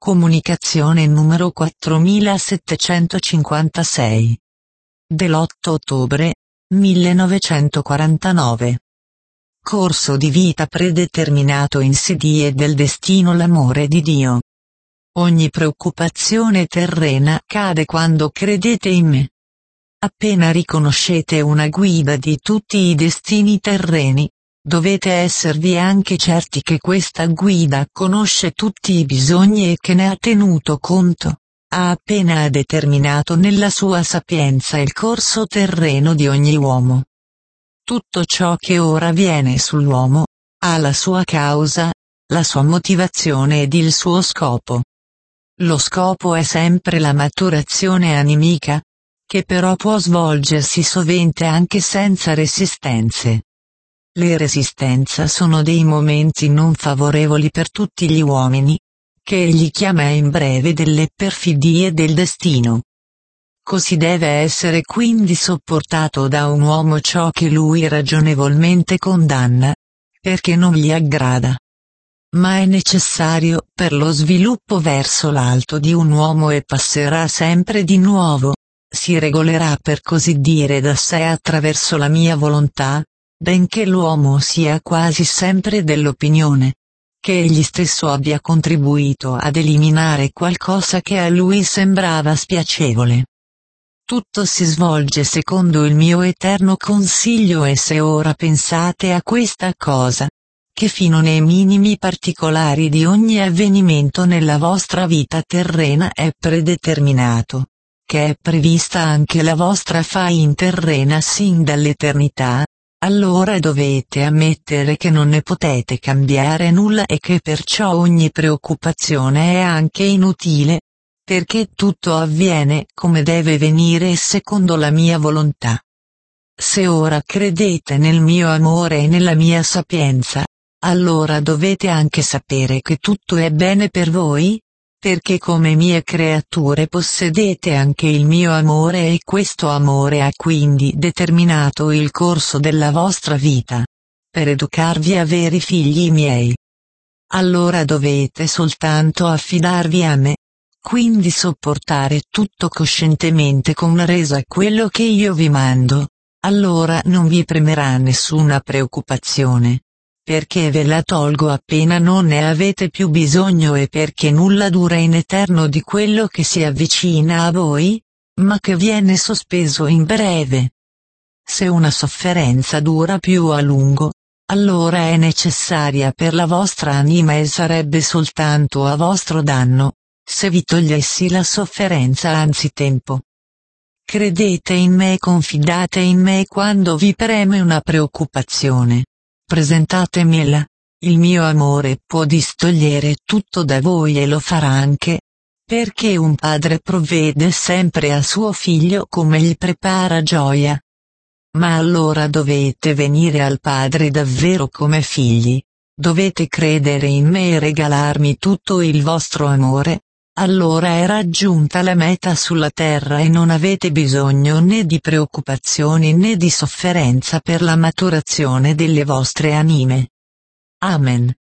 Comunicazione numero 4756. Dell'8 ottobre 1949. Corso di vita predeterminato in sedie del destino. L'amore di Dio. Ogni preoccupazione terrena cade quando credete in me. Appena riconoscete una guida di tutti i destini terreni, dovete esservi anche certi che questa guida conosce tutti i bisogni e che ne ha tenuto conto. Ha appena determinato nella sua sapienza il corso terreno di ogni uomo. Tutto ciò che ora avviene sull'uomo ha la sua causa, la sua motivazione ed il suo scopo. Lo scopo è sempre la maturazione animica, che però può svolgersi sovente anche senza resistenze. Le resistenze sono dei momenti non favorevoli per tutti gli uomini, che egli chiama in breve delle perfidie del destino. Così deve essere quindi sopportato da un uomo ciò che lui ragionevolmente condanna, perché non gli aggrada. Ma è necessario per lo sviluppo verso l'alto di un uomo e passerà sempre di nuovo, si regolerà per così dire da sé attraverso la mia volontà, benché l'uomo sia quasi sempre dell'opinione che egli stesso abbia contribuito ad eliminare qualcosa che a lui sembrava spiacevole. Tutto si svolge secondo il mio eterno consiglio e se ora pensate a questa cosa, che fino nei minimi particolari di ogni avvenimento nella vostra vita terrena è predeterminato, che è prevista anche la vostra fine terrena sin dall'eternità, allora dovete ammettere che non ne potete cambiare nulla e che perciò ogni preoccupazione è anche inutile, perché tutto avviene come deve venire e secondo la mia volontà. Se ora credete nel mio amore e nella mia sapienza, allora dovete anche sapere che tutto è bene per voi, perché come mie creature possedete anche il mio amore e questo amore ha quindi determinato il corso della vostra vita, per educarvi a veri figli miei. Allora dovete soltanto affidarvi a me, quindi sopportare tutto coscientemente con resa a quello che io vi mando, allora non vi premerà nessuna preoccupazione. Perché ve la tolgo appena non ne avete più bisogno e perché nulla dura in eterno di quello che si avvicina a voi, ma che viene sospeso in breve. Se una sofferenza dura più a lungo, allora è necessaria per la vostra anima e sarebbe soltanto a vostro danno, se vi togliessi la sofferenza anzitempo. Credete in me e confidate in me quando vi preme una preoccupazione. Presentatemela, il mio amore può distogliere tutto da voi e lo farà anche, perché un padre provvede sempre a suo figlio come gli prepara gioia. Ma allora dovete venire al Padre davvero come figli, dovete credere in me e regalarmi tutto il vostro amore, allora è raggiunta la meta sulla terra e non avete bisogno né di preoccupazioni né di sofferenza per la maturazione delle vostre anime. Amen.